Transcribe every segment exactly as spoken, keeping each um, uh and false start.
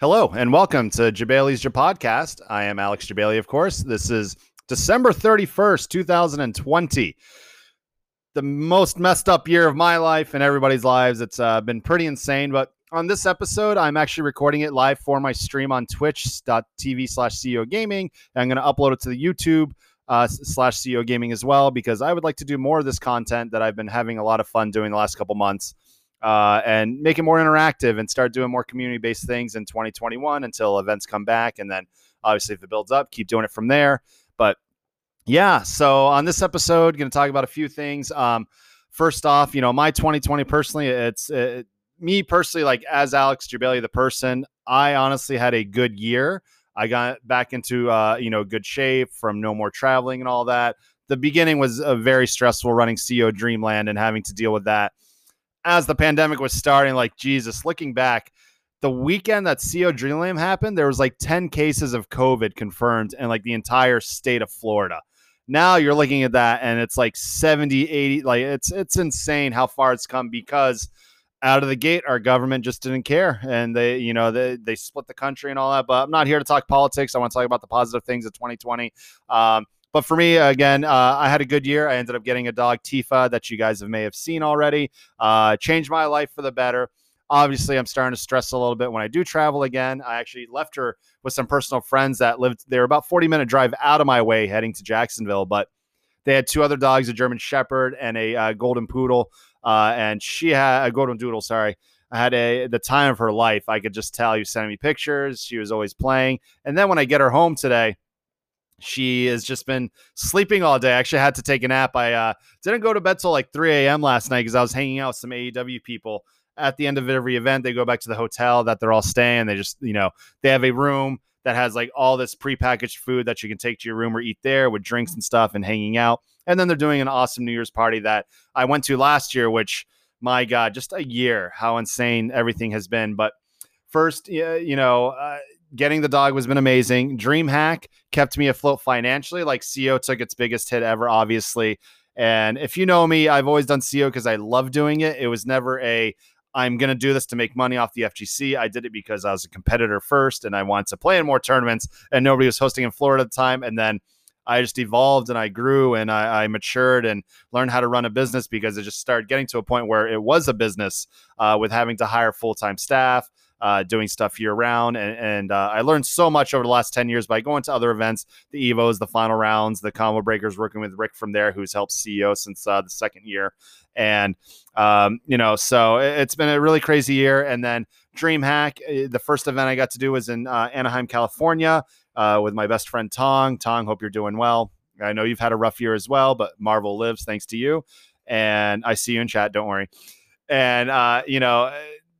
Hello and welcome to Jabali's Your Podcast. I am Alex Jabali, of course. This is December thirty-first, two thousand twenty. The most messed up year of my life and everybody's lives. It's uh, been pretty insane, but on this episode, I'm actually recording it live for my stream on twitch.tv slash CEO Gaming. I'm going to upload it to the YouTube uh, slash CEO Gaming as well, because I would like to do more of this content that I've been having a lot of fun doing the last couple months. Uh, and make it more interactive and start doing more community-based things in twenty twenty-one until events come back. And then obviously if it builds up, keep doing it from there. But yeah, so on this episode, going to talk about a few things. Um, first off, you know, my twenty twenty personally, it's it, me personally, like as Alex Jabali, the person, I honestly had a good year. I got back into, uh, you know, good shape from no more traveling and all that. The beginning was a very stressful running C O Dreamland and having to deal with that. As the pandemic was starting, like Jesus, looking back, the weekend that C O Dreamland happened, there was like ten cases of COVID confirmed in like the entire state of Florida. Now you're looking at that and it's like seventy, eighty, like it's, it's insane how far it's come, because out of the gate, our government just didn't care. And they, you know, they, they split the country and all that, but I'm not here to talk politics. I want to talk about the positive things of twenty twenty. Um, But for me, again, uh, I had a good year. I ended up getting a dog, Tifa, that you guys have may have seen already. Uh, changed my life for the better. Obviously, I'm starting to stress a little bit when I do travel again. I actually left her with some personal friends that lived there, about forty minute drive out of my way heading to Jacksonville. But they had two other dogs, a German Shepherd and a uh, Golden Poodle. Uh, and she had a Golden Doodle, sorry. I had a the time of her life. I could just tell. You sending me pictures. She was always playing. And then when I get her home today, she has just been sleeping all day. I actually had to take a nap. I uh, didn't go to bed till like three a.m. last night because I was hanging out with some A E W people. At the end of every event, they go back to the hotel that they're all staying. They just, you know, they have a room that has like all this prepackaged food that you can take to your room or eat there with drinks and stuff and hanging out. And then they're doing an awesome New Year's party that I went to last year, which, my God, just a year, how insane everything has been. But first, you know, uh, getting the dog has been amazing. DreamHack kept me afloat financially. Like C O took its biggest hit ever, obviously. And if you know me, I've always done C O because I love doing it. It was never a, I'm going to do this to make money off the F G C. I did it because I was a competitor first and I wanted to play in more tournaments and nobody was hosting in Florida at the time. And then I just evolved and I grew and I, I matured and learned how to run a business, because it just started getting to a point where it was a business uh, with having to hire full-time staff. Uh, doing stuff year round. And, and uh, I learned so much over the last ten years by going to other events, the Evos, the final rounds, the combo breakers, working with Rick from there, who's helped C E O since uh, the second year. And, um, you know, so it's been a really crazy year. And then DreamHack, the first event I got to do was in uh, Anaheim, California uh, with my best friend, Tong. Tong, hope you're doing well. I know you've had a rough year as well, but Marvel lives thanks to you. And I see you in chat. Don't worry. And, uh, you know,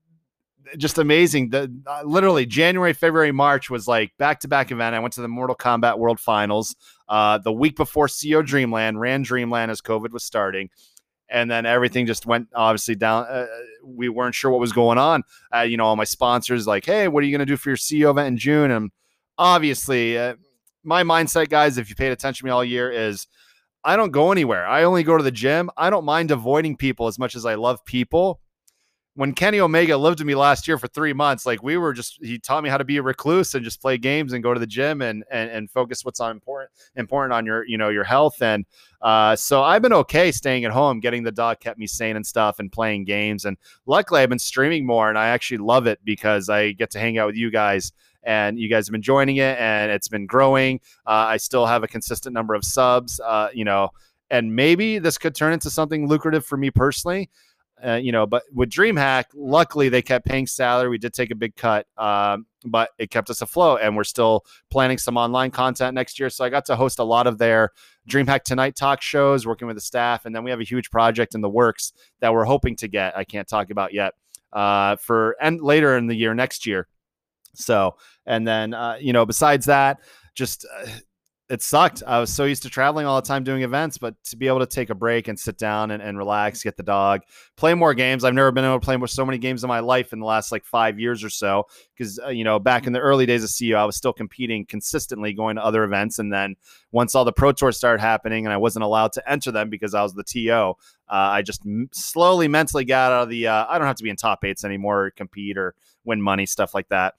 just amazing. The uh, literally January, February, March was like back-to-back event. I went to the Mortal Kombat World Finals uh, the week before C O Dreamland, ran Dreamland as COVID was starting. And then everything just went obviously down. Uh, we weren't sure what was going on. Uh, you know, all my sponsors like, hey, what are you going to do for your C O event in June? And obviously uh, my mindset, guys, if you paid attention to me all year, is I don't go anywhere. I only go to the gym. I don't mind avoiding people as much as I love people. When Kenny Omega lived with me last year for three months, like we were just, he taught me how to be a recluse and just play games and go to the gym and, and, and focus what's on important, important on your, you know, your health. And uh, so I've been okay staying at home. Getting the dog kept me sane and stuff and playing games. And luckily I've been streaming more and I actually love it because I get to hang out with you guys and you guys have been joining it and it's been growing. Uh, I still have a consistent number of subs, uh, you know, and maybe this could turn into something lucrative for me personally. Uh, you know, but with DreamHack, luckily they kept paying salary. We did take a big cut, um, but it kept us afloat, and we're still planning some online content next year. So I got to host a lot of their DreamHack Tonight talk shows, working with the staff, and then we have a huge project in the works that we're hoping to get. I can't talk about yet uh, for and later in the year, next year. So, and then uh, you know, besides that, just. Uh, It sucked. I was so used to traveling all the time doing events, but to be able to take a break and sit down and, and relax, get the dog, play more games. I've never been able to play so many games in my life in the last like five years or so. Because, uh, you know, back in the early days of C O, I was still competing consistently, going to other events. And then once all the Pro Tours started happening and I wasn't allowed to enter them because I was the T O, uh, I just m- slowly mentally got out of the, uh, I don't have to be in top eights anymore or compete or win money, stuff like that.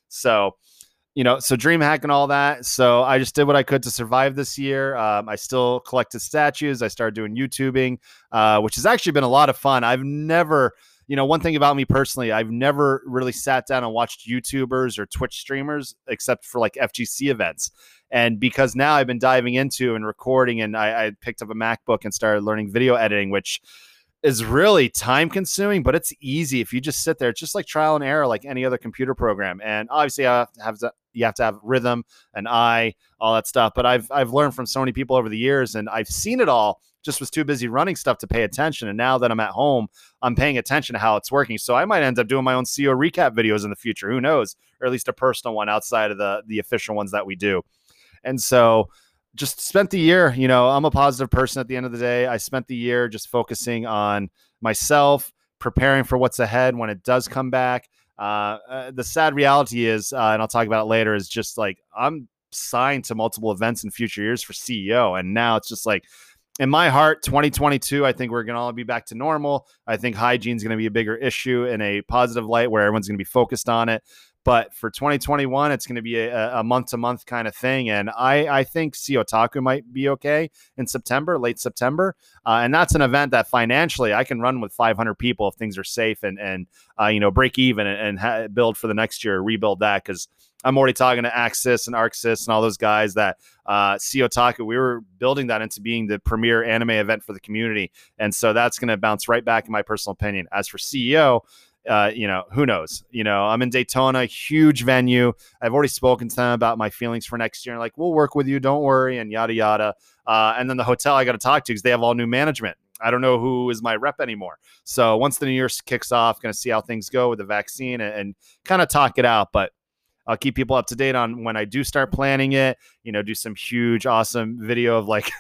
So, you know, so DreamHack and all that. So I just did what I could to survive this year. Um, I still collected statues. I started doing YouTubing, uh, which has actually been a lot of fun. I've never, you know, one thing about me personally, I've never really sat down and watched YouTubers or Twitch streamers except for like F G C events. And because now I've been diving into and recording, and I, I picked up a MacBook and started learning video editing, which is really time consuming, but it's easy if you just sit there. It's just like trial and error, like any other computer program. And obviously, I have to have to, you have to have rhythm and eye, all that stuff. But I've I've learned from so many people over the years, and I've seen it all. Just was too busy running stuff to pay attention. And now that I'm at home, I'm paying attention to how it's working. So I might end up doing my own C E O recap videos in the future. Who knows? Or at least a personal one outside of the the official ones that we do. And so just spent the year, you know, I'm a positive person at the end of the day. I spent the year just focusing on myself, preparing for what's ahead when it does come back. Uh, uh, the sad reality is, uh, and I'll talk about it later, is just like I'm signed to multiple events in future years for C E O. And now it's just like, in my heart, twenty twenty-two, I think we're going to all be back to normal. I think hygiene is going to be a bigger issue in a positive light where everyone's going to be focused on it. But for twenty twenty-one, it's going to be a, a month-to-month kind of thing. And I, I think C Otaku might be okay in September, late September. Uh, and that's an event that financially I can run with five hundred people if things are safe and, and uh, you know, break even and, and ha- build for the next year, rebuild that. Because I'm already talking to Axis and Arxis and all those guys that uh, C Otaku, we were building that into being the premier anime event for the community. And so that's going to bounce right back in my personal opinion. As for C E O, Uh, you know, who knows? You know, I'm in Daytona, huge venue. I've already spoken to them about my feelings for next year. Like, we'll work with you, don't worry, and yada yada. Uh, and then the hotel I got to talk to because they have all new management. I don't know who is my rep anymore. So once the new year kicks off, going to see how things go with the vaccine and, and kind of talk it out. But I'll keep people up to date on when I do start planning it. You know, do some huge, awesome video of like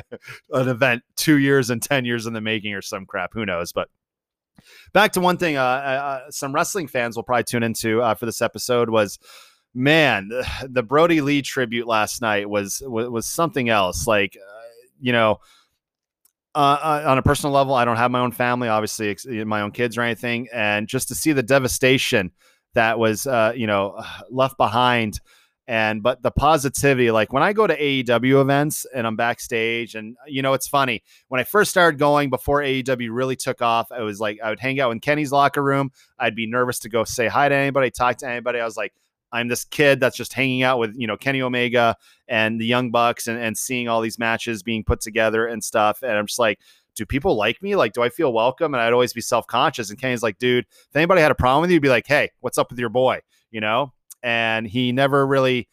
an event two years and ten years in the making or some crap. Who knows? But back to one thing, uh, uh, some wrestling fans will probably tune into uh, for this episode was, man, the, the Brody Lee tribute last night was was, was something else. Like, uh, you know, uh, uh, on a personal level, I don't have my own family, obviously, my own kids or anything, and just to see the devastation that was, uh, you know, left behind. And but the positivity, like when I go to A E W events and I'm backstage, and you know, it's funny, when I first started going before A E W really took off, I was like, I would hang out in Kenny's locker room. I'd be nervous to go say hi to anybody, talk to anybody. I was like, I'm this kid that's just hanging out with, you know, Kenny Omega and the Young Bucks and, and seeing all these matches being put together and stuff. And I'm just like, do people like me? Like, do I feel welcome? And I'd always be self-conscious. And Kenny's like, dude, if anybody had a problem with you, be like, hey, what's up with your boy? You know? And he never really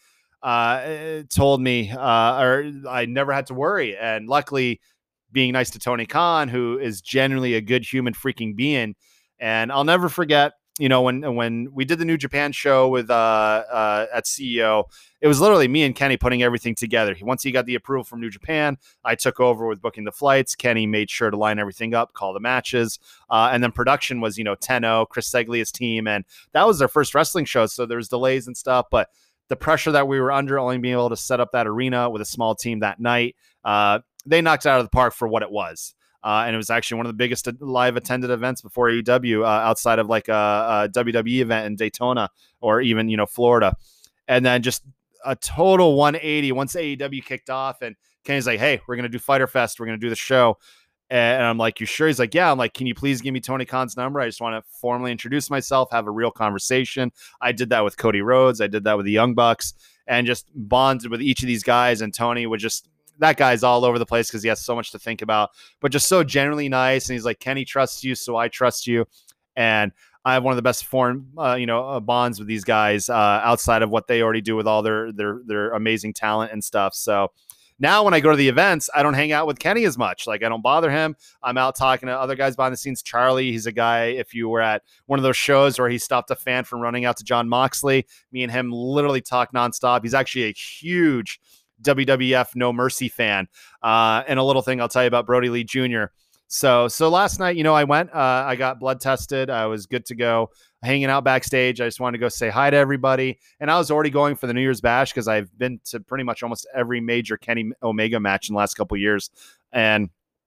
uh, told me, uh, or I never had to worry. And luckily, being nice to Tony Khan, who is genuinely a good human freaking being. And I'll never forget, you know, when when we did the New Japan show with uh, uh, at C E O, it was literally me and Kenny putting everything together. Once he got the approval from New Japan, I took over with booking the flights. Kenny made sure to line everything up, call the matches. Uh, and then production was, you know, ten oh, Chris Seglia's team. And that was their first wrestling show. So there was delays and stuff. But the pressure that we were under, only being able to set up that arena with a small team that night, uh, they knocked it out of the park for what it was. Uh, and it was actually one of the biggest live attended events before A E W uh, outside of like a, a W W E event in Daytona or even, you know, Florida. And then just a total one eighty once A E W kicked off and Kenny's like, hey, we're going to do Fyter Fest. We're going to do the show. And I'm like, you sure? He's like, yeah. I'm like, can you please give me Tony Khan's number? I just want to formally introduce myself, have a real conversation. I did that with Cody Rhodes. I did that with the Young Bucks and just bonded with each of these guys. And Tony would just, that guy's all over the place because he has so much to think about, but just so generally nice. And he's like, Kenny trusts you, so I trust you. And I have one of the best foreign, uh, you know, uh, bonds with these guys uh, outside of what they already do with all their their their amazing talent and stuff. So now when I go to the events, I don't hang out with Kenny as much. Like I don't bother him. I'm out talking to other guys behind the scenes. Charlie, he's a guy, if you were at one of those shows where he stopped a fan from running out to John Moxley, me and him literally talk nonstop. He's actually a huge W W F No Mercy fan. Uh, and a little thing I'll tell you about Brody Lee Junior So, so last night, you know, I went, uh, I got blood tested. I was good to go, hanging out backstage. I just wanted to go say hi to everybody. And I was already going for the New Year's Bash because I've been to pretty much almost every major Kenny Omega match in the last couple of years. And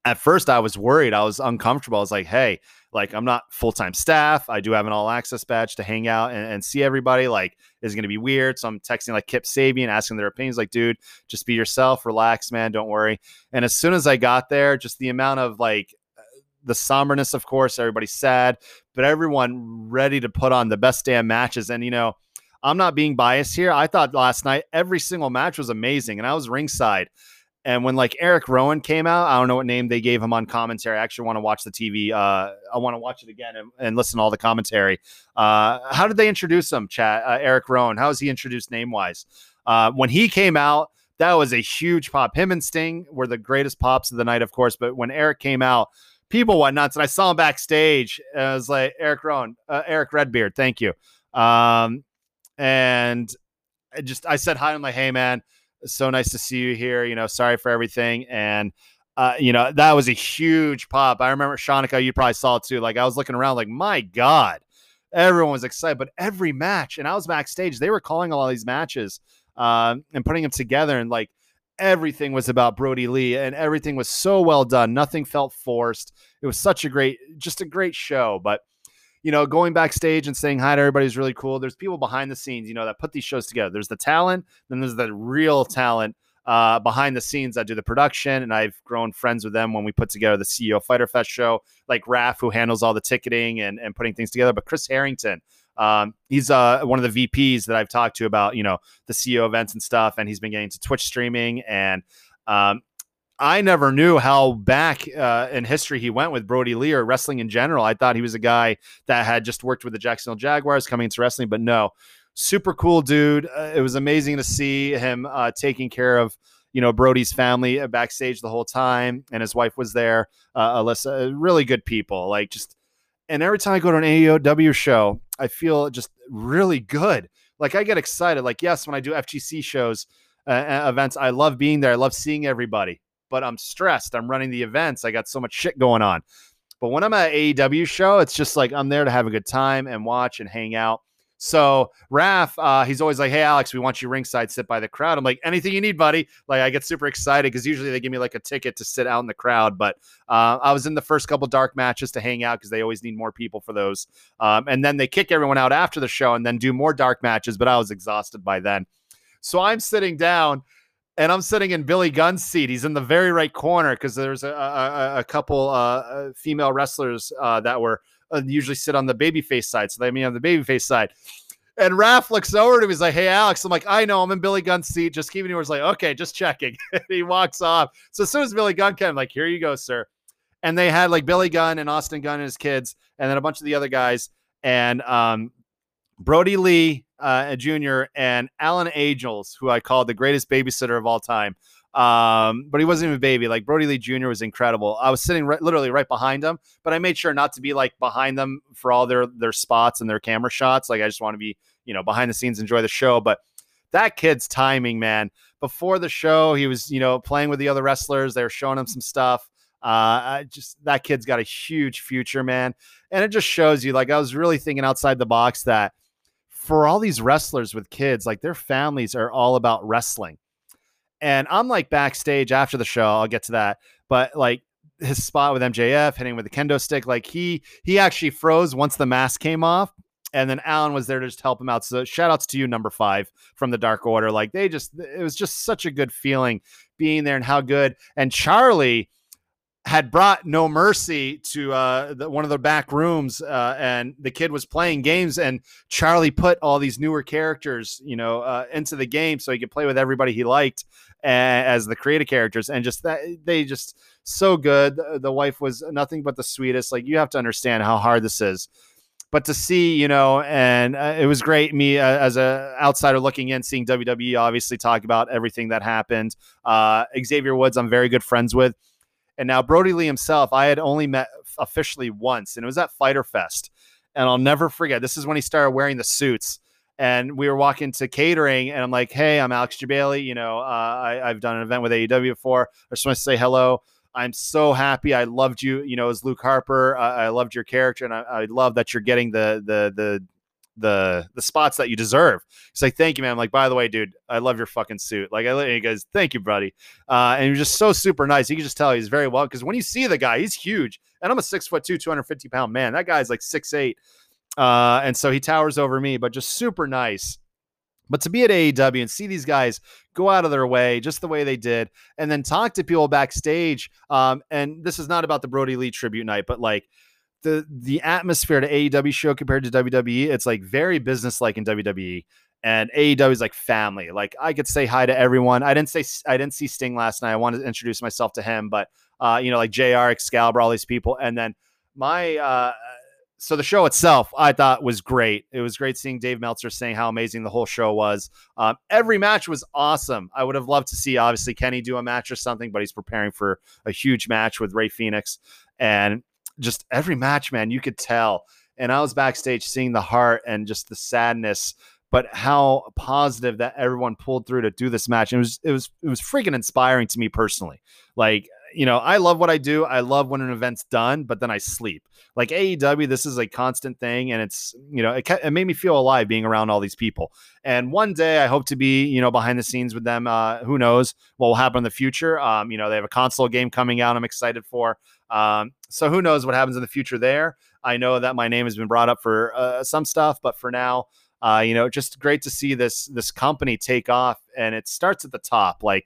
at first I was worried. I was uncomfortable. I was like, hey, like I'm not full-time staff. I do have an all access badge to hang out and, and see everybody. Like, is going to be weird. So I'm texting like Kip Sabian, asking their opinions. Like, dude, just be yourself, relax, man. Don't worry. And as soon as I got there, just the amount of like the somberness, of course, everybody's sad, but everyone ready to put on the best damn matches. And, you know, I'm not being biased here. I thought last night, every single match was amazing. And I was ringside. And when like Eric Rowan came out, I don't know what name they gave him on commentary. I actually want to watch the T V. Uh, I want to watch it again and, and listen to all the commentary. Uh, how did they introduce him, chat? Uh, Eric Rowan. How was he introduced name wise? Uh, when he came out, that was a huge pop. Him and Sting were the greatest pops of the night, of course. But when Eric came out, people went nuts. And I saw him backstage. And I was like, Eric Rowan, uh, Eric Redbeard, thank you. Um, and I just I said hi. I'm like, hey, man. So nice to see you here. You know, sorry for everything. And, uh, you know, that was a huge pop. I remember Shanika, you probably saw it too. Like I was looking around like, my God, everyone was excited, but every match, and I was backstage, they were calling all these matches um, and putting them together. And like everything was about Brody Lee and everything was so well done. Nothing felt forced. It was such a great, just a great show. But you know, going backstage and saying hi to everybody is really cool. There's people behind the scenes, you know, that put these shows together. There's the talent, then there's the real talent uh, behind the scenes that do the production. And I've grown friends with them when we put together the C E O Fighter Fest show, like Raph, who handles all the ticketing and, and putting things together. But Chris Harrington, um, he's uh, one of the V Ps that I've talked to about, you know, the C E O events and stuff. And he's been getting to Twitch streaming. And um, I never knew how back uh, in history he went with Brody Lee or wrestling in general. I thought he was a guy that had just worked with the Jacksonville Jaguars coming into wrestling, but no, super cool dude. Uh, it was amazing to see him uh, taking care of, you know, Brody's family uh, backstage the whole time. And his wife was there, uh, Alyssa, really good people. Like just, and every time I go to an A E W show, I feel just really good. Like I get excited. Like, yes, when I do F G C shows, uh, events, I love being there. I love seeing everybody. But I'm stressed. I'm running the events. I got so much shit going on. But when I'm at an A E W show, it's just like I'm there to have a good time and watch and hang out. So Raph, uh, he's always like, hey, Alex, we want you ringside, sit by the crowd. I'm like, anything you need, buddy. Like I get super excited because usually they give me like a ticket to sit out in the crowd. But uh, I was in the first couple dark matches to hang out because they always need more people for those. Um, and then they kick everyone out after the show and then do more dark matches. But I was exhausted by then. So I'm sitting down. And I'm sitting in Billy Gunn's seat. He's in the very right corner because there's a, a, a couple uh, female wrestlers uh, that were uh, usually sit on the babyface side. So they mean on the babyface side. And Raph looks over to him. He's like, hey, Alex. I'm like, I know. I'm in Billy Gunn's seat. Just keeping yours. Like, okay, just checking. He walks off. So as soon as Billy Gunn came, I'm like, here you go, sir. And they had like Billy Gunn and Austin Gunn and his kids and then a bunch of the other guys. And um, Brody Lee uh, Junior and Alan Angels, who I called the greatest babysitter of all time. Um, but he wasn't even a baby. Like Brody Lee Junior was incredible. I was sitting right, literally right behind him, but I made sure not to be like behind them for all their, their spots and their camera shots. Like I just want to be, you know, behind the scenes, enjoy the show. But that kid's timing, man, before the show, he was, you know, playing with the other wrestlers. They were showing him some stuff. Uh, I just, that kid's got a huge future, man. And it just shows you, like, I was really thinking outside the box that for all these wrestlers with kids, like their families are all about wrestling. And I'm like backstage after the show, I'll get to that. But like his spot with M J F hitting with the kendo stick, like he, he actually froze once the mask came off. And then Alan was there to just help him out. So shout outs to you, number five from the Dark Order. Like they just, it was just such a good feeling being there and how good. And Charlie had brought No Mercy to uh, the, one of the back rooms, uh, and the kid was playing games, and Charlie put all these newer characters, you know, uh, into the game so he could play with everybody he liked uh, as the creative characters, and just that they just so good. The, the wife was nothing but the sweetest. Like you have to understand how hard this is. But to see, you know, and uh, it was great. Me uh, as a outsider looking in, seeing W W E obviously talk about everything that happened. Uh, Xavier Woods, I'm very good friends with. And now Brody Lee himself, I had only met officially once, and it was at Fighter Fest. And I'll never forget, this is when he started wearing the suits. And we were walking to catering, and I'm like, hey, I'm Alex Jabali. You know, uh, I, I've done an event with A E W before. I just want to say hello. I'm so happy. I loved you, you know, as Luke Harper. Uh, I loved your character, and I, I love that you're getting the the the the the spots that you deserve. He's like, thank you, man. I'm like, by the way, dude, I love your fucking suit. Like, I he goes, thank you, buddy. Uh, and he was just so super nice. You can just tell he's very well, because when you see the guy, he's huge. And I'm a six foot two, two hundred fifty pound man. That guy's like six eight. Uh, and so he towers over me, but just super nice. But to be at A E W and see these guys go out of their way just the way they did, and then talk to people backstage. Um, and this is not about the Brody Lee tribute night, but like the the atmosphere to A E W show compared to W W E, it's like very business-like in W W E. And A E W is like family. Like, I could say hi to everyone. I didn't say I didn't see Sting last night. I wanted to introduce myself to him, but uh, you know, like J R, Excalibur, all these people. And then my uh, so the show itself, I thought was great. It was great seeing Dave Meltzer saying how amazing the whole show was. Um, every match was awesome. I would have loved to see, obviously, Kenny do a match or something, but he's preparing for a huge match with Rey Fenix. And just every match, man, you could tell. And I was backstage seeing the heart and just the sadness, but how positive that everyone pulled through to do this match. And it was, it was, it was freaking inspiring to me personally. Like, you know, I love what I do. I love when an event's done, but then I sleep. Like A E W, this is a constant thing. And it's, you know, it, it made me feel alive being around all these people. And one day I hope to be, you know, behind the scenes with them. Uh, who knows what will happen in the future. Um, you know, they have a console game coming out I'm excited for. Um, so who knows what happens in the future there. I know that my name has been brought up for uh, some stuff, but for now, uh, you know, just great to see this, this company take off, and it starts at the top. Like,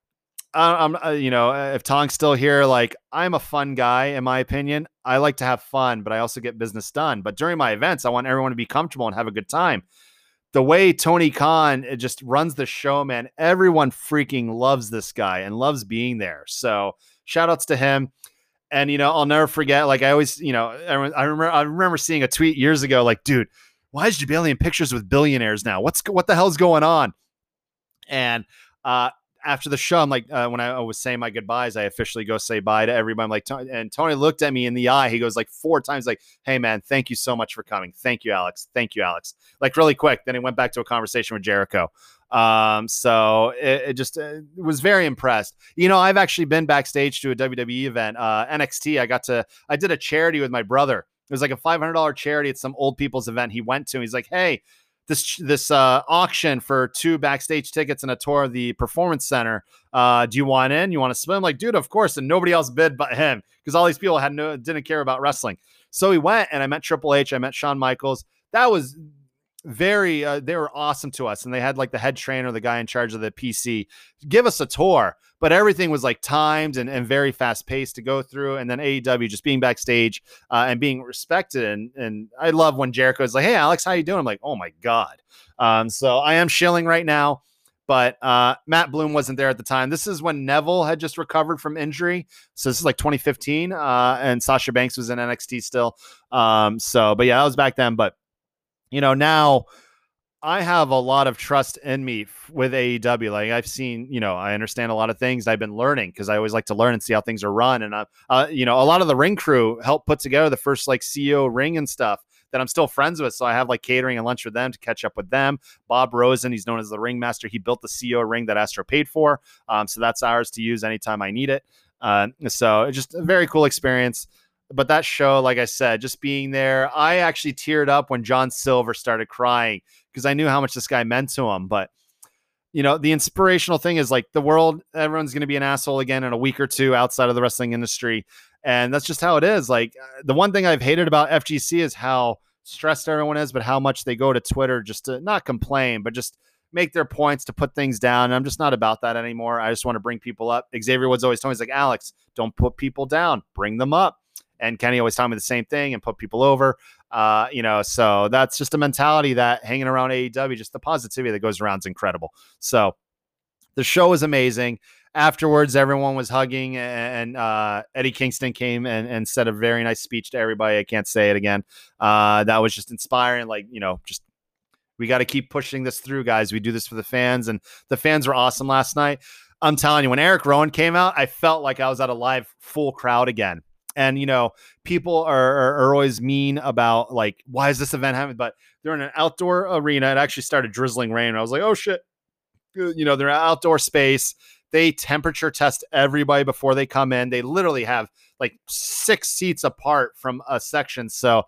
I'm, uh, you know, if Tong's still here, like, I'm a fun guy, in my opinion. I like to have fun, but I also get business done. But during my events, I want everyone to be comfortable and have a good time. The way Tony Khan it just runs the show, man, everyone freaking loves this guy and loves being there. So shout outs to him. And, you know, I'll never forget, like, I always, you know, I remember, I remember seeing a tweet years ago, like, dude, why is Jabali in pictures with billionaires now? What's, what the hell's going on? And, uh, after the show, I'm like, uh, when I was saying my goodbyes, I officially go say bye to everybody. I'm like, Tony, and Tony looked at me in the eye. He goes like four times, like, hey man, thank you so much for coming. Thank you, Alex. Thank you, Alex. Like really quick. Then he went back to a conversation with Jericho. Um, so it, it just uh, was very impressed. You know, I've actually been backstage to a W W E event, uh, N X T. I got to, I did a charity with my brother. It was like a five hundred dollars charity at some old people's event he went to. He's like, hey, this this uh, auction for two backstage tickets and a tour of the Performance Center. Uh, do you want in? You want to split? I'm like, dude, of course. And nobody else bid but him, because all these people had no didn't care about wrestling. So he went, and I met Triple H. I met Shawn Michaels. That was very. Uh, they were awesome to us, and they had like the head trainer, the guy in charge of the P C, give us a tour. But everything was like timed and, and very fast paced to go through. And then A E W just being backstage uh, and being respected. And, and I love when Jericho is like, hey, Alex, how you doing? I'm like, oh my God. Um, so I am shilling right now, but uh, Matt Bloom wasn't there at the time. This is when Neville had just recovered from injury. So this is like twenty fifteen uh, and Sasha Banks was in N X T still. Um, so, but yeah, I was back then, but you know, now I have a lot of trust in me with A E W. Like I've seen, you know, I understand a lot of things. I've been learning because I always like to learn and see how things are run. And, uh, uh, you know, a lot of the ring crew helped put together the first like C E O ring and stuff that I'm still friends with. So I have like catering and lunch with them to catch up with them. Bob Rosen, he's known as the ring master. He built the C E O ring that Astro paid for. Um, so that's ours to use anytime I need it. Uh, so it's just a very cool experience. But that show, like I said, just being there, I actually teared up when John Silver started crying because I knew how much this guy meant to him. But, you know, the inspirational thing is like the world, everyone's going to be an asshole again in a week or two outside of the wrestling industry. And that's just how it is. Like the one thing I've hated about F G C is how stressed everyone is, but how much they go to Twitter just to not complain, but just make their points to put things down. And I'm just not about that anymore. I just want to bring people up. Xavier Woods always told me, he's like, Alex, don't put people down, bring them up. And Kenny always told me the same thing and put people over, uh, you know, so that's just a mentality that hanging around A E W, just the positivity that goes around is incredible. So the show was amazing. Afterwards, everyone was hugging and uh, Eddie Kingston came and, and said a very nice speech to everybody. I can't say it again. Uh, that was just inspiring. Like, you know, just we got to keep pushing this through, guys. We do this for the fans, and the fans were awesome last night. I'm telling you, when Eric Rowan came out, I felt like I was at a live full crowd again. And, you know, people are, are, are always mean about like, why is this event happening? But they're in an outdoor arena. It actually started drizzling rain. I was like, oh shit. You know, they're in an outdoor space. They temperature test everybody before they come in. They literally have like six seats apart from a section. So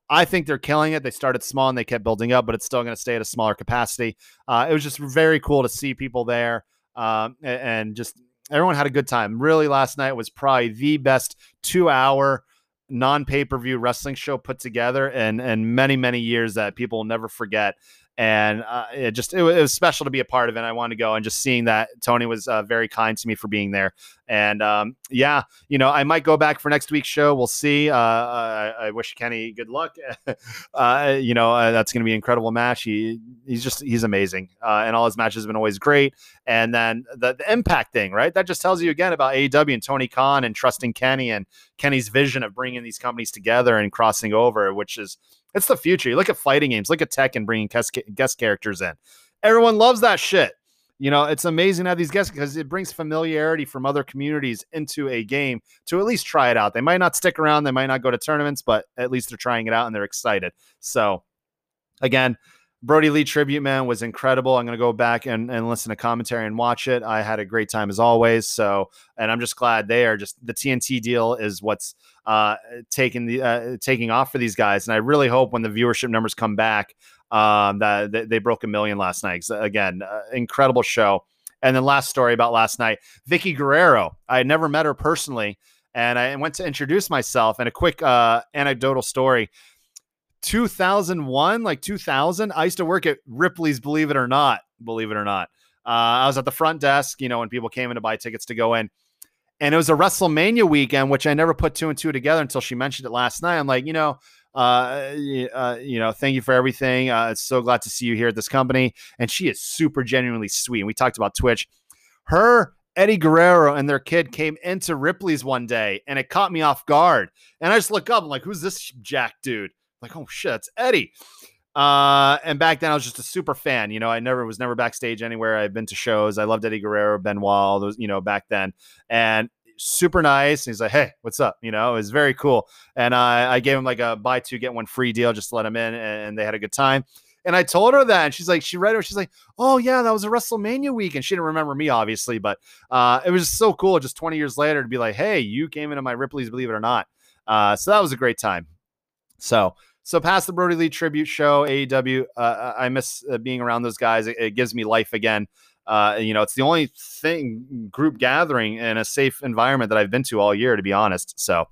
I think they're killing it. They started small and they kept building up, but it's still going to stay at a smaller capacity. Uh, it was just very cool to see people there, um, and just everyone had a good time. Really, last night was probably the best two-hour non-pay-per-view wrestling show put together in, in many, many years that people will never forget. And uh, it just it was, it was special to be a part of it. And I wanted to go, and just seeing that Tony was uh, very kind to me for being there. And um, yeah, you know, I might go back for next week's show. We'll see. Uh, I, I wish Kenny good luck. uh, you know, uh, that's going to be an incredible match. He he's just he's amazing, uh, and all his matches have been always great. And then the, the Impact thing, right? That just tells you again about A E W and Tony Khan and trusting Kenny and Kenny's vision of bringing these companies together and crossing over, which is. It's the future. You look at fighting games, look at Tekken and bringing guest, guest characters in. Everyone loves that shit. You know, it's amazing to have these guests because it brings familiarity from other communities into a game to at least try it out. They might not stick around. They might not go to tournaments, but at least they're trying it out and they're excited. So, again, Brody Lee tribute, man, was incredible. I'm going to go back and, and listen to commentary and watch it. I had a great time as always. So, and I'm just glad they are just the T N T deal is what's uh, taking the uh, taking off for these guys. And I really hope when the viewership numbers come back, um, that they, they broke a million last night. So again, uh, incredible show. And then last story about last night, Vicky Guerrero. I had never met her personally, and I went to introduce myself. And a quick uh, anecdotal story. two thousand one, like two thousand, I used to work at Ripley's, believe it or not, believe it or not. Uh, I was at the front desk, you know, when people came in to buy tickets to go in. And it was a WrestleMania weekend, which I never put two and two together until she mentioned it last night. I'm like, you know, uh, uh, you know, thank you for everything. Uh, it's so glad to see you here at this company. And she is super genuinely sweet. And we talked about Twitch. Her, Eddie Guerrero, and their kid came into Ripley's one day, and it caught me off guard. And I just look up, I'm like, who's this jack dude? Like, oh shit, it's Eddie. Uh, and back then I was just a super fan. You know, I never was never backstage anywhere. I've been to shows. I loved Eddie Guerrero, Benoit, those, you know, back then, and super nice. And he's like, hey, what's up? You know, it was very cool. And I, I gave him like a buy two, get one free deal just to let him in, and they had a good time. And I told her that, and she's like, she read it. She's like, oh yeah, that was a WrestleMania week. And she didn't remember me, obviously, but uh, it was just so cool. Just twenty years later to be like, hey, you came into my Ripley's, believe it or not. Uh, so that was a great time. So, So past the Brody Lee tribute show, A E W, uh, I miss uh, being around those guys. It, it gives me life again. Uh, you know, it's the only thing group gathering in a safe environment that I've been to all year, to be honest. So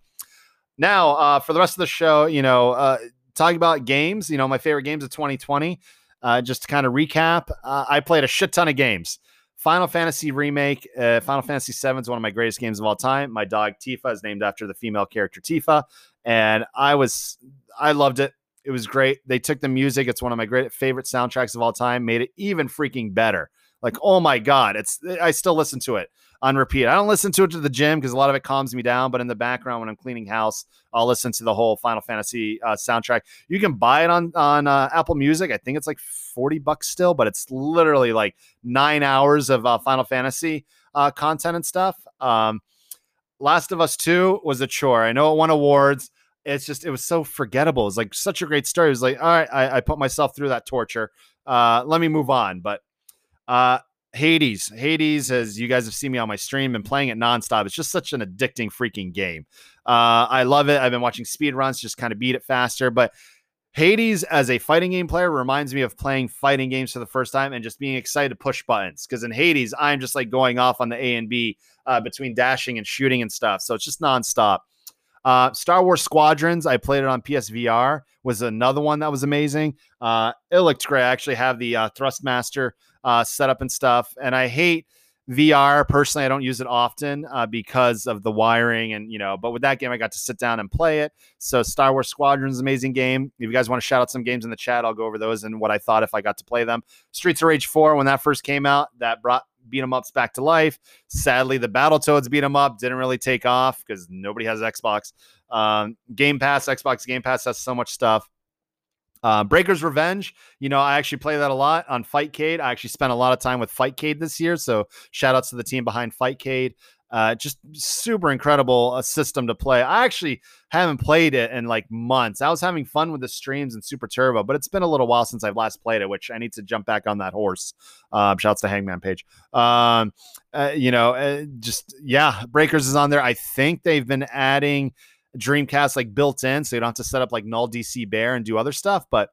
now uh, for the rest of the show, you know, uh, talking about games, you know, my favorite games of twenty twenty, uh, just to kind of recap, uh, I played a shit ton of games. Final Fantasy Remake, uh, Final Fantasy seven is one of my greatest games of all time. My dog Tifa is named after the female character Tifa. And I was, I loved it. It was great. They took the music. It's one of my great favorite soundtracks of all time, made it even freaking better. Like, oh my God, it's, I still listen to it on repeat. I don't listen to it to the gym because a lot of it calms me down, but in the background when I'm cleaning house, I'll listen to the whole Final Fantasy uh, soundtrack. You can buy it on, on uh, Apple Music. I think it's like forty bucks still, but it's literally like nine hours of uh, Final Fantasy uh, content and stuff. Um, Last of Us two was a chore. I know it won awards. It's just, it was so forgettable. It's like such a great story. It was like, all right, I, I put myself through that torture. Uh, let me move on. But uh, Hades, Hades, as you guys have seen me on my stream and playing it nonstop. It's just such an addicting freaking game. Uh, I love it. I've been watching speed runs, just kind of beat it faster. But Hades as a fighting game player reminds me of playing fighting games for the first time and just being excited to push buttons. Because in Hades, I'm just like going off on the A and B uh, between dashing and shooting and stuff. So it's just nonstop. Uh, Star Wars Squadrons, I played it on P S V R, was another one that was amazing. Uh, it looked great. I actually have the uh, Thrustmaster uh, set up and stuff. And I hate V R. Personally, I don't use it often uh, because of the wiring and, you know, but with that game, I got to sit down and play it. So Star Wars Squadrons, amazing game. If you guys want to shout out some games in the chat, I'll go over those and what I thought if I got to play them. Streets of Rage four, when that first came out, that brought beat 'em ups back to life. Sadly, the Battletoads beat 'em up didn't really take off because nobody has Xbox. Um, Game Pass, Xbox Game Pass has so much stuff. Uh, Breaker's Revenge, you know, I actually play that a lot on Fightcade. I actually spent a lot of time with Fightcade this year, so shout outs to the team behind Fightcade. Uh, just super incredible uh, system to play. I actually haven't played it in like months. I was having fun with the streams and Super Turbo, but it's been a little while since I've last played it, which I need to jump back on that horse. Uh, shouts to Hangman Page. Um, uh, you know, uh, just, yeah, Breakers is on there. I think they've been adding Dreamcast like built in, so you don't have to set up like null D C Bear and do other stuff. But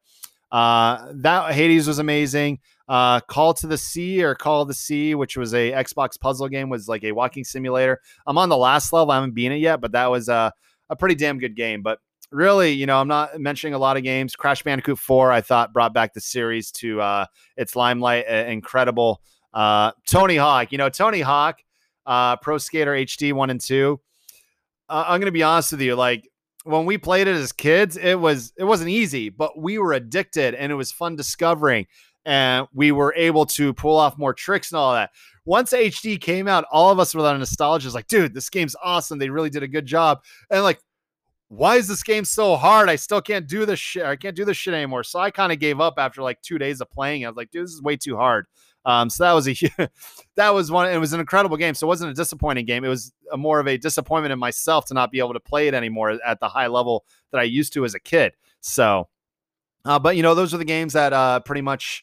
uh, that Hades was amazing. Uh, Call to the Sea or Call of the Sea, which was a Xbox puzzle game, was like a walking simulator. I'm on the last level. I haven't beaten it yet, but that was a, a pretty damn good game. But really, you know, I'm not mentioning a lot of games. Crash Bandicoot four, I thought, brought back the series to uh, its limelight. Uh, incredible. Uh, Tony Hawk, you know, Tony Hawk, uh, Pro Skater H D one and two. Uh, I'm going to be honest with you. Like, when we played it as kids, it was, it wasn't easy, but we were addicted and it was fun discovering. And we were able to pull off more tricks and all that. Once H D came out, all of us without nostalgia is like, dude, this game's awesome. They really did a good job. And like, why is this game so hard? I still can't do this shit. I can't do this shit anymore. So I kind of gave up after like two days of playing. I was like, dude, this is way too hard. Um, so that was a that was one. It was an incredible game. So it wasn't a disappointing game. It was a more of a disappointment in myself to not be able to play it anymore at the high level that I used to as a kid. So, uh, but you know, those are the games that uh, pretty much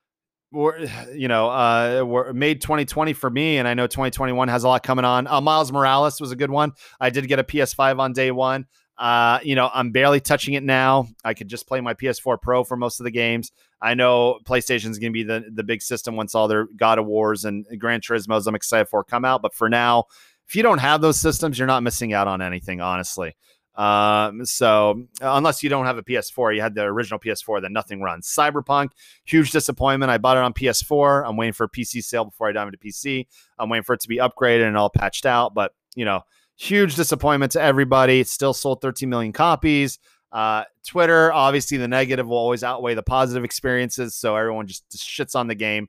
were, you know, uh, were made twenty twenty for me. And I know twenty twenty-one has a lot coming on. Uh, Miles Morales was a good one. I did get a P S five on day one. Uh, you know, I'm barely touching it now. I could just play my P S four Pro for most of the games. I know PlayStation is going to be the, the big system once all their God of Wars and Gran Turismos I'm excited for come out. But for now, if you don't have those systems, you're not missing out on anything, honestly. Um, so unless you don't have a P S four, you had the original P S four, then nothing runs. Cyberpunk, huge disappointment. I bought it on P S four. I'm waiting for a P C sale before I dive into P C. I'm waiting for it to be upgraded and all patched out. But, you know, huge disappointment to everybody. It still sold thirteen million copies. Uh, Twitter, obviously the negative will always outweigh the positive experiences. So everyone just, just shits on the game.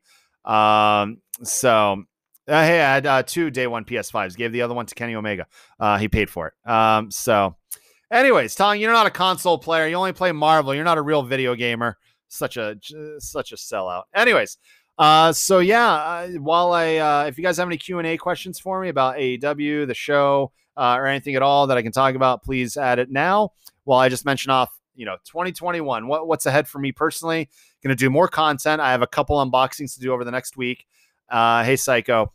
Um, so uh, hey, I had uh, two day one P S fives, gave the other one to Kenny Omega. Uh, he paid for it. Um, so anyways, Tong, you're not a console player. You only play Marvel. You're not a real video gamer. Such a, such a sellout. Anyways. Uh, so yeah, uh, while I, uh, if you guys have any Q and A questions for me about A E W, the show, uh, or anything at all that I can talk about, please add it now. While I just mention off, you know, twenty twenty-one, what, what's ahead for me personally? Going to do more content. I have a couple unboxings to do over the next week. Uh, hey, Psycho.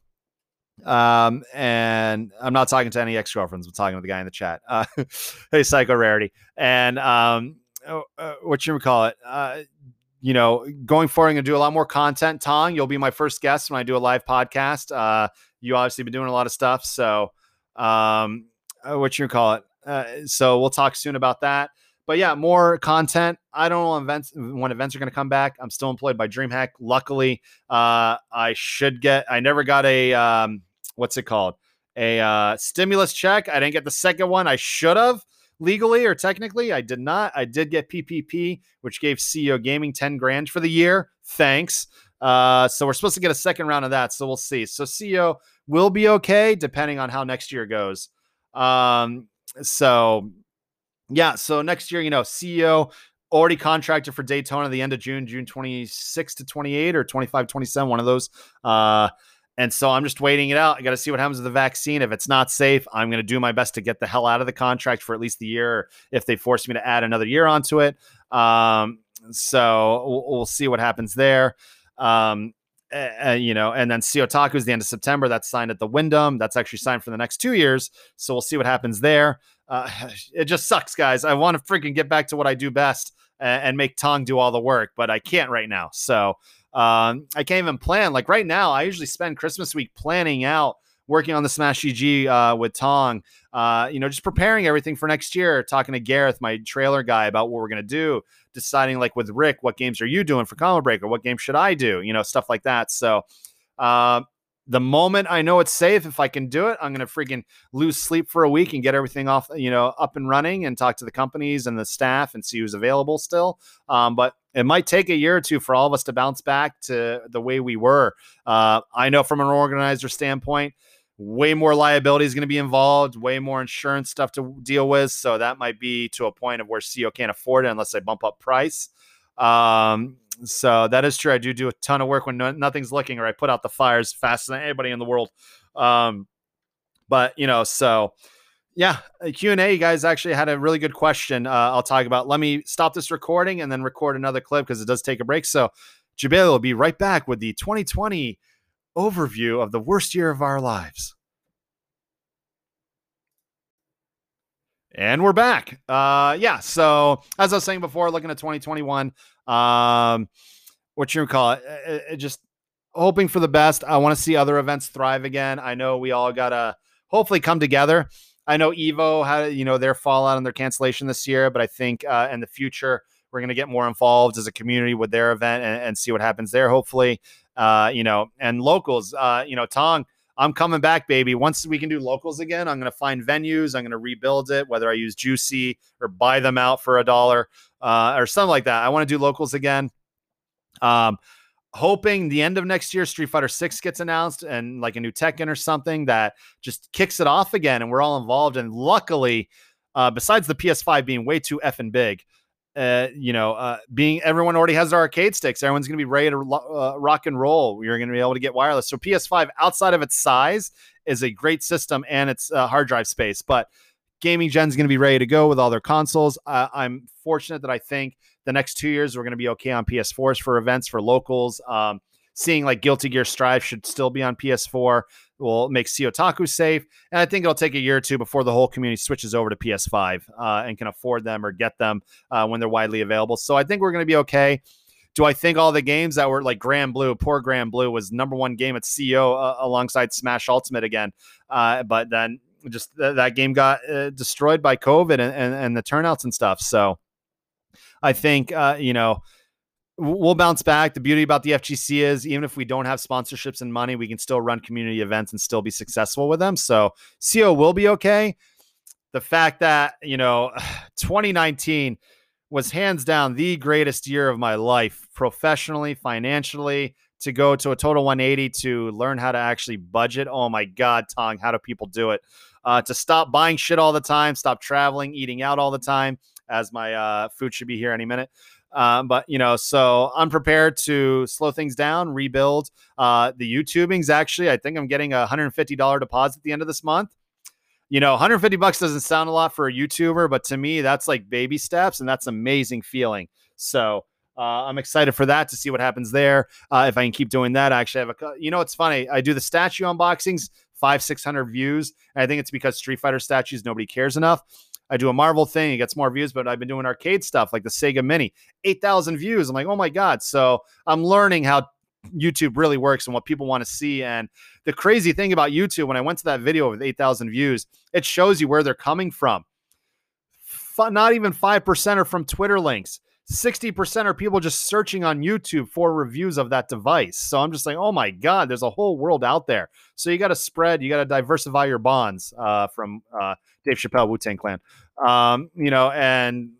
Um, and I'm not talking to any ex-girlfriends. I'm talking to the guy in the chat. Uh, hey, Psycho Rarity. And, um, uh, what you call it? Uh, you know, going forward, I'm going to do a lot more content. Tong, you'll be my first guest when I do a live podcast. Uh, you obviously been doing a lot of stuff. So, um, uh, what you call it? Uh, so we'll talk soon about that. But yeah, more content. I don't know events when events are going to come back. I'm still employed by DreamHack. Luckily, uh, I should get, I never got a, um, what's it called? A uh, stimulus check. I didn't get the second one. I should have. Legally or technically, I did not. I did get P P P, which gave C E O Gaming ten grand for the year. Thanks. Uh, so we're supposed to get a second round of that. So we'll see. So C E O will be okay, depending on how next year goes. Um, so yeah. So next year, you know, C E O already contracted for Daytona at the end of June, June twenty-sixth to twenty-eighth or twenty-five, twenty-seven, one of those. Uh, And so I'm just waiting it out. I got to see what happens with the vaccine. If it's not safe, I'm going to do my best to get the hell out of the contract for at least the year. Or if they force me to add another year onto it. Um, so we'll, we'll see what happens there. Um, uh, you know, and then C Otaku is the end of September. That's signed at the Wyndham. That's actually signed for the next two years. So we'll see what happens there. Uh, it just sucks, guys. I want to freaking get back to what I do best and, and make Tong do all the work, but I can't right now. So Um, I can't even plan. Like right now, I usually spend Christmas week planning out, working on the Smash G G uh, with Tong, uh, you know, just preparing everything for next year, talking to Gareth, my trailer guy, about what we're going to do, deciding like with Rick, what games are you doing for Combo Breaker? What game should I do? You know, stuff like that. So uh, the moment I know it's safe, if I can do it, I'm going to freaking lose sleep for a week and get everything off, you know, up and running and talk to the companies and the staff and see who's available still. Um, but it might take a year or two for all of us to bounce back to the way we were. Uh, I know from an organizer standpoint, way more liability is going to be involved, way more insurance stuff to deal with. So that might be to a point of where C E O can't afford it unless they bump up price. Um, so that is true. I do do a ton of work when no, nothing's looking, or I put out the fires faster than anybody in the world. Um, but, you know, so yeah, Q and A, you guys actually had a really good question. Uh, I'll talk about. Let me stop this recording and then record another clip because it does take a break. So Jabali will be right back with the twenty twenty overview of the worst year of our lives. And we're back. Uh, yeah. So as I was saying before, looking at twenty twenty-one, um, what you call it, it, it just hoping for the best. I want to see other events thrive again. I know we all gotta hopefully come together. I know Evo had, you know, their fallout and their cancellation this year, but I think uh, in the future we're going to get more involved as a community with their event and, and see what happens there. Hopefully, uh, you know, and locals, uh, you know, Tong, I'm coming back, baby. Once we can do locals again, I'm going to find venues. I'm going to rebuild it, whether I use Juicy or buy them out for a dollar uh, or something like that. I want to do locals again. Um, hoping the end of next year, Street Fighter six gets announced and like a new Tekken or something that just kicks it off again. And we're all involved. And luckily, uh, besides the P S five being way too effing big, uh, you know, uh, being everyone already has their arcade sticks. Everyone's going to be ready to uh, rock and roll. You're going to be able to get wireless. So P S five, outside of its size, is a great system and its uh, hard drive space. But gaming gen's going to be ready to go with all their consoles. Uh, I'm fortunate that I think the next two years we're going to be okay on P S fours for events for locals. Um, seeing like Guilty Gear Strive should still be on P S four will make C Otaku safe. And I think it'll take a year or two before the whole community switches over to P S five uh, and can afford them or get them uh, when they're widely available. So I think we're going to be okay. Do I think all the games that were like Grand Blue, poor Grand Blue was number one game at C O uh, alongside Smash Ultimate again. Uh, but then just th- that game got uh, destroyed by COVID and, and, and the turnouts and stuff. So I think, uh, you know, we'll bounce back. The beauty about the F G C is even if we don't have sponsorships and money, we can still run community events and still be successful with them. So C O will be okay. The fact that, you know, twenty nineteen was hands down the greatest year of my life, professionally, financially, to go to a total one eighty, to learn how to actually budget. Oh my God, Tong, how do people do it? Uh, to stop buying shit all the time, stop traveling, eating out all the time, as my uh, food should be here any minute. Um, but, you know, so I'm prepared to slow things down, rebuild. Uh, the YouTubing's actually, I think I'm getting a one hundred fifty dollars deposit at the end of this month. You know, one hundred fifty bucks doesn't sound a lot for a YouTuber, but to me, that's like baby steps, and that's amazing feeling. So uh, I'm excited for that, to see what happens there. Uh, if I can keep doing that, I actually have a, you know, it's funny. I do the statue unboxings, five, six hundred views. And I think it's because Street Fighter statues, nobody cares enough. I do a Marvel thing, it gets more views, but I've been doing arcade stuff like the Sega Mini, eight thousand views. I'm like, oh my God. So I'm learning how YouTube really works and what people want to see. And the crazy thing about YouTube, when I went to that video with eight thousand views, it shows you where they're coming from. F- not even five percent are from Twitter links. sixty percent are people just searching on YouTube for reviews of that device. So I'm just like, oh my God, there's a whole world out there. So you got to spread, you got to diversify your bonds uh, from uh, Dave Chappelle, Wu-Tang Clan, um, you know, and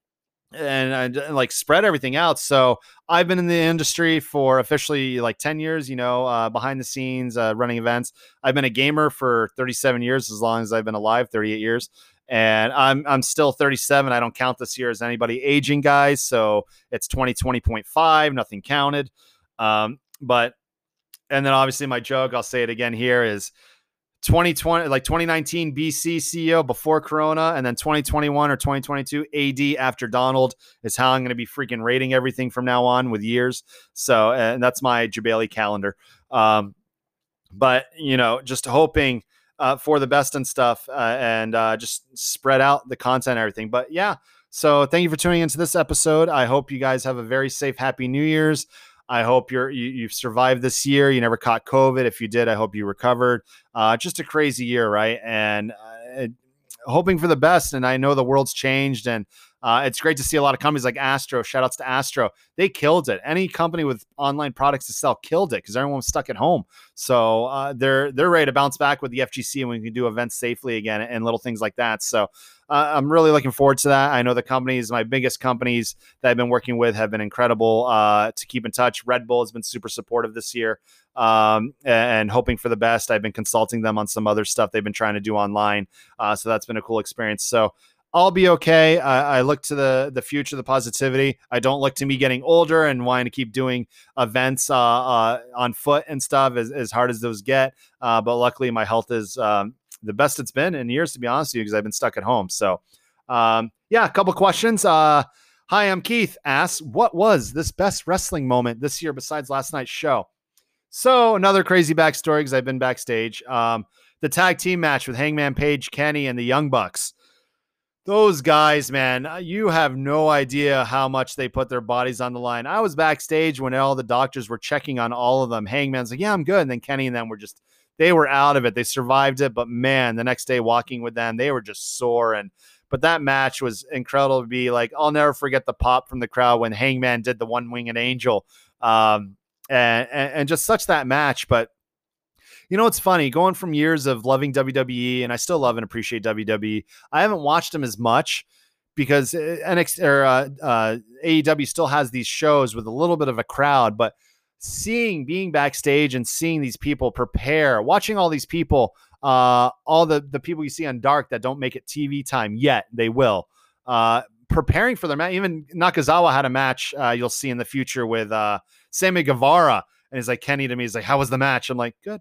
and uh, like spread everything out. So I've been in the industry for officially like ten years, you know, uh, behind the scenes, uh, running events. I've been a gamer for thirty-seven years, as long as I've been alive, thirty-eight years. And I'm, I'm still thirty-seven. I don't count this year as anybody aging, guys. So it's twenty twenty point five, nothing counted. Um, but, and then obviously my joke, I'll say it again here, is twenty twenty, like twenty nineteen B C C E O before Corona, and then twenty twenty-one or twenty twenty-two A D after Donald is how I'm going to be freaking rating everything from now on with years. So, and that's my Jabali calendar. Um, but, you know, just hoping uh, for the best and stuff uh, and uh, just spread out the content and everything. But yeah, so thank you for tuning into this episode. I hope you guys have a very safe, happy New Year's. I hope you're, you, you've survived this year. You never caught COVID. If you did, I hope you recovered. Uh, just a crazy year, right? And uh, hoping for the best. And I know the world's changed, and uh, it's great to see a lot of companies like Astro. Shout outs to Astro. They killed it. Any company with online products to sell killed it because everyone was stuck at home. So uh, they're they're ready to bounce back with the F G C, and we can do events safely again and little things like that. So uh, I'm really looking forward to that. I know the companies, my biggest companies that I've been working with, have been incredible uh, to keep in touch. Red Bull has been super supportive this year, um, and hoping for the best. I've been consulting them on some other stuff they've been trying to do online. Uh, so that's been a cool experience. So I'll be okay. I, I look to the the future, the positivity. I don't look to me getting older and wanting to keep doing events uh, uh, on foot and stuff as, as hard as those get. Uh, but luckily, my health is um, the best it's been in years, to be honest with you, because I've been stuck at home. So, um, yeah, a couple questions. Uh, hi, I'm Keith. Asks, what was this best wrestling moment this year besides last night's show? So another crazy backstory, because I've been backstage. Um, the tag team match with Hangman Page, Kenny, and the Young Bucks. Those guys, man, you have no idea how much they put their bodies on the line. I was backstage when all the doctors were checking on all of them. Hangman's like, yeah, I'm good. And then Kenny and them were just, they were out of it. They survived it. But man, the next day walking with them, they were just sore. And, but that match was incredible to be like, I'll never forget the pop from the crowd when Hangman did the one winged angel. Um, and, and, and just such that match. But you know, it's funny going from years of loving W W E, and I still love and appreciate W W E. I haven't watched them as much because N X T or uh, uh, A E W still has these shows with a little bit of a crowd, but seeing, being backstage and seeing these people prepare, watching all these people, uh, all the, the people you see on Dark that don't make it T V time yet, they will, uh, preparing for their match. Even Nakazawa had a match uh, you'll see in the future with uh, Sammy Guevara. And he's like, Kenny to me, he's like, how was the match? I'm like, good.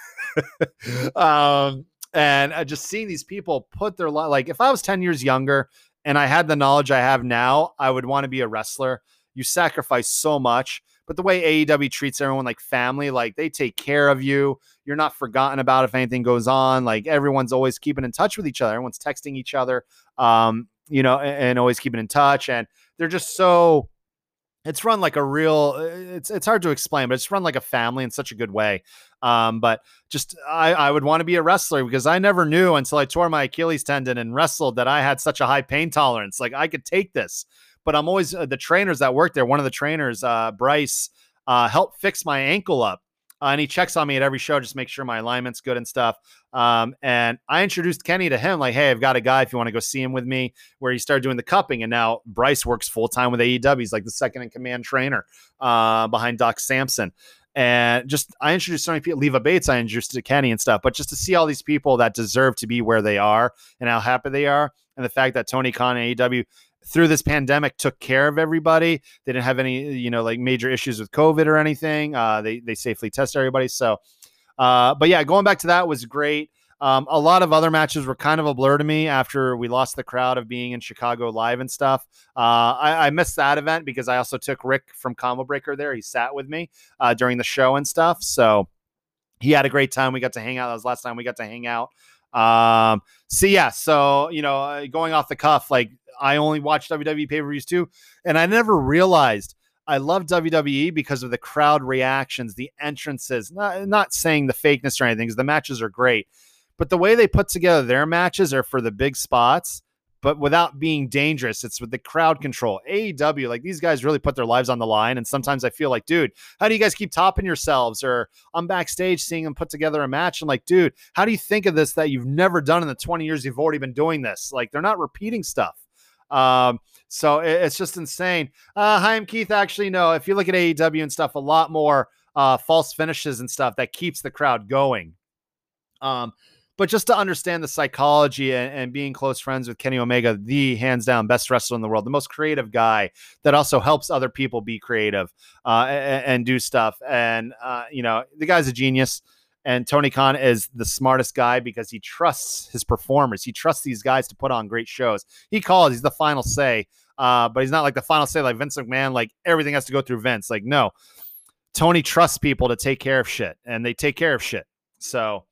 um, and uh, just seeing these people put their life, like if I was ten years younger and I had the knowledge I have now, I would want to be a wrestler. You sacrifice so much, but the way A E W treats everyone like family, like they take care of you. You're not forgotten about if anything goes on. Like everyone's always keeping in touch with each other. Everyone's texting each other, um, you know, and, and always keeping in touch. And they're just so, it's run like a real, it's, it's hard to explain, but it's run like a family in such a good way. Um, but just, I, I would want to be a wrestler because I never knew until I tore my Achilles tendon and wrestled that I had such a high pain tolerance. Like I could take this, but I'm always uh, the trainers that work there. One of the trainers, uh, Bryce, uh, helped fix my ankle up. Uh, and he checks on me at every show, just make sure my alignment's good and stuff. Um, and I introduced Kenny to him like, hey, I've got a guy if you want to go see him with me, where he started doing the cupping. And now Bryce works full time with A E W. He's like the second in command trainer uh, behind Doc Sampson. And just, I introduced so many people, Leva Bates, I introduced to Kenny and stuff, but just to see all these people that deserve to be where they are and how happy they are. And the fact that Tony Khan and A E W through this pandemic took care of everybody. They didn't have any, you know, like major issues with COVID or anything. Uh, they, they safely tested everybody. So, uh, but yeah, going back to that was great. Um, a lot of other matches were kind of a blur to me after we lost the crowd of being in Chicago live and stuff. Uh, I, I missed that event because I also took Rick from Combo Breaker there. He sat with me uh, during the show and stuff. So he had a great time. We got to hang out. That was the last time we got to hang out. Um, so yeah, so, you know, going off the cuff, like I only watched W W E pay-per-views too. And I never realized I love W W E because of the crowd reactions, the entrances, not, not saying the fakeness or anything, because the matches are great, but the way they put together their matches are for the big spots, but without being dangerous. It's with the crowd control. A E W, like these guys really put their lives on the line. And sometimes I feel like, dude, how do you guys keep topping yourselves? Or I'm backstage seeing them put together a match. I'm like, dude, how do you think of this that you've never done in the twenty years you've already been doing this? Like they're not repeating stuff. Um, so it, it's just insane. Uh, hi, I'm Keith. Actually, no, if you look at A E W and stuff, a lot more uh, false finishes and stuff that keeps the crowd going. Um, But just to understand the psychology and, and being close friends with Kenny Omega, the hands down best wrestler in the world, the most creative guy that also helps other people be creative uh, and, and do stuff. And, uh, you know, the guy's a genius. And Tony Khan is the smartest guy because he trusts his performers. He trusts these guys to put on great shows. He calls, he's the final say, uh, but he's not like the final say like Vince McMahon, like everything has to go through Vince. Like, no, Tony trusts people to take care of shit, and they take care of shit. So,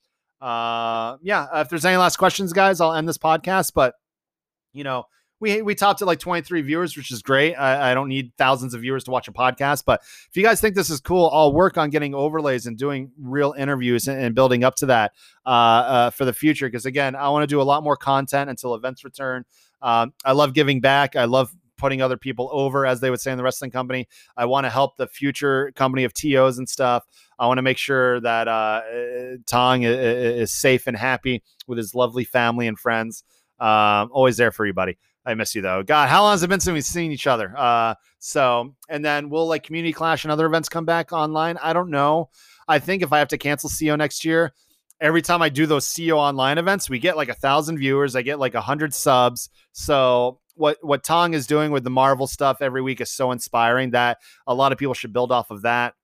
Uh, yeah, if there's any last questions, guys, I'll end this podcast, but you know, we, we topped at like twenty-three viewers, which is great. I, I don't need thousands of viewers to watch a podcast, but if you guys think this is cool, I'll work on getting overlays and doing real interviews and, and building up to that, uh, uh, for the future. Cause again, I want to do a lot more content until events return. Um, I love giving back. I love putting other people over, as they would say in the wrestling company. I want to help the future company of T Os and stuff. I want to make sure that uh, Tong is safe and happy with his lovely family and friends. Um, always there for you, buddy. I miss you though. God, how long has it been since we've seen each other? Uh, so, and then will like Community Clash and other events come back online? I don't know. I think if I have to cancel C O next year, every time I do those C O online events, we get like a thousand viewers. I get like a hundred subs. So what, what Tong is doing with the Marvel stuff every week is so inspiring that a lot of people should build off of that.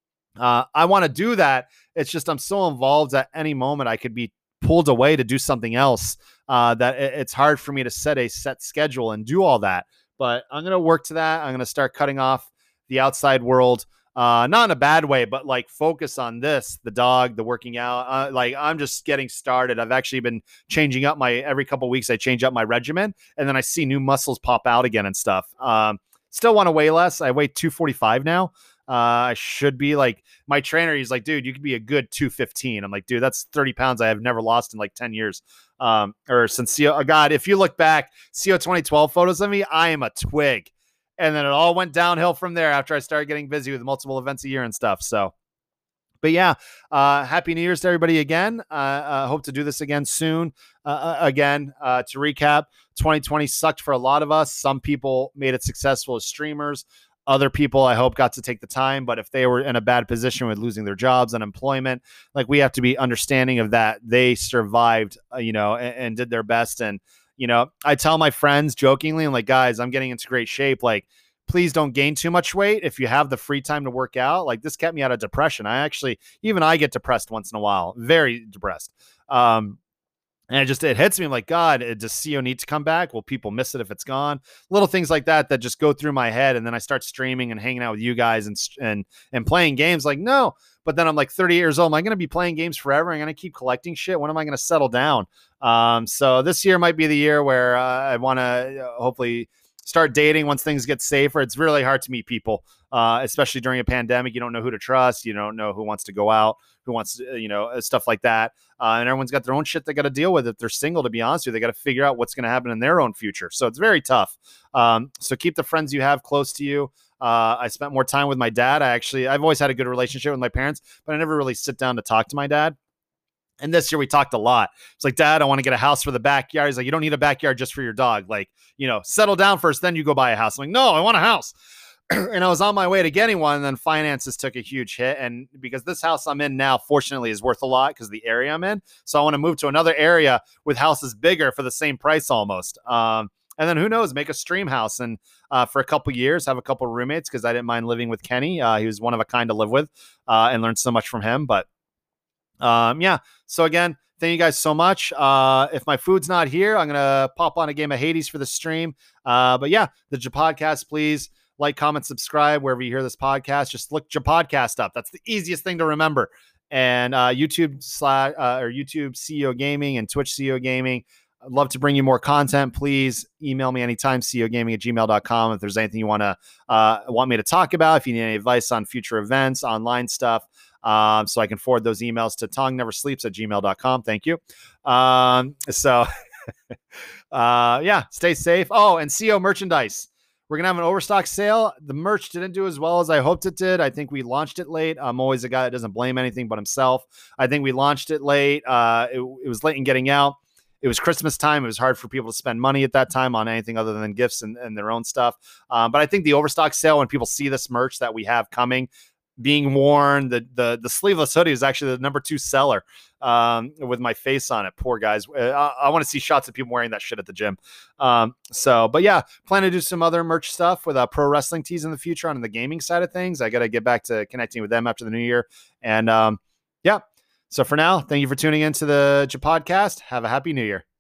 Uh, I want to do that. It's just, I'm so involved at any moment I could be pulled away to do something else, uh, that it, it's hard for me to set a set schedule and do all that, but I'm going to work to that. I'm going to start cutting off the outside world, Uh, not in a bad way, but like focus on this, the dog, the working out. Uh, like I'm just getting started. I've actually been changing up my, every couple of weeks, I change up my regimen, and then I see new muscles pop out again and stuff. Um, still want to weigh less. I weigh two forty-five now. Uh, I should be like, my trainer, he's like, dude, you could be a good two fifteen. I'm like, dude, that's thirty pounds I have never lost in like ten years. Um, or since C O, oh God, if you look back, C O twenty twelve photos of me, I am a twig. And then it all went downhill from there after I started getting busy with multiple events a year and stuff. So, but yeah, uh, happy New Year's to everybody again. I uh, uh, hope to do this again soon. Uh, again, uh, to recap, twenty twenty sucked for a lot of us. Some people made it successful as streamers. Other people, I hope, got to take the time. But if they were in a bad position with losing their jobs, unemployment, like we have to be understanding of that. They survived, uh, you know, and, and did their best. And, you know, I tell my friends jokingly, I'm like, guys, I'm getting into great shape. Like, please don't gain too much weight if you have the free time to work out. Like, this kept me out of depression. I actually, even I get depressed once in a while, very depressed. Um, And it just, it hits me. I'm like, God, does C O need to come back? Will people miss it if it's gone? Little things like that, that just go through my head. And then I start streaming and hanging out with you guys and, and, and playing games. Like, no, but then I'm like thirty years old. Am I going to be playing games forever? I'm going to keep collecting shit. When am I going to settle down? Um, so this year might be the year where uh, I want to uh, hopefully start dating once things get safer. It's really hard to meet people, uh, especially during a pandemic. You don't know who to trust. You don't know who wants to go out, who wants to, you know, stuff like that. Uh, and everyone's got their own shit they got to deal with. If they're single, to be honest with you, they got to figure out what's going to happen in their own future. So it's very tough. Um, so keep the friends you have close to you. Uh, I spent more time with my dad. I actually, I've always had a good relationship with my parents, but I never really sit down to talk to my dad. And this year we talked a lot. It's like, Dad, I want to get a house for the backyard. He's like, you don't need a backyard just for your dog. Like, you know, settle down first, then you go buy a house. I'm like, no, I want a house. And I was on my way to getting one. And then finances took a huge hit. And because this house I'm in now, fortunately, is worth a lot because of the area I'm in. So I want to move to another area with houses bigger for the same price almost. Um, and then who knows, make a stream house. And uh, for a couple years, have a couple roommates because I didn't mind living with Kenny. Uh, he was one of a kind to live with uh, and learned so much from him. But Um, yeah. So again, thank you guys so much. Uh, if my food's not here, I'm going to pop on a game of Hades for the stream. Uh, but yeah, the Japodcast, please like, comment, subscribe wherever you hear this podcast. Just look Japodcast up. That's the easiest thing to remember. And uh, YouTube slash uh, or YouTube C E O Gaming and Twitch C E O Gaming. I'd love to bring you more content. Please email me anytime, C E O gaming at gmail dot com. If there's anything you want to uh, want me to talk about, if you need any advice on future events, online stuff, um, so I can forward those emails to tongue never sleeps at gmail dot com. Thank you. Um, so, uh, yeah, stay safe. Oh, and C E O merchandise. We're going to have an overstock sale. The merch didn't do as well as I hoped it did. I think we launched it late. I'm always a guy that doesn't blame anything but himself. I think we launched it late. Uh, it, it was late in getting out. It was Christmas time. It was hard for people to spend money at that time on anything other than gifts and, and their own stuff. Um, but I think the overstock sale, when people see this merch that we have coming, being worn, the the the sleeveless hoodie is actually the number two seller um, with my face on it. Poor guys. I, I want to see shots of people wearing that shit at the gym. Um, so, but yeah, plan to do some other merch stuff with uh, pro wrestling tees in the future on the gaming side of things. I got to get back to connecting with them after the new year. And um, yeah. So for now, thank you for tuning into the Japodcast. Have a happy new year.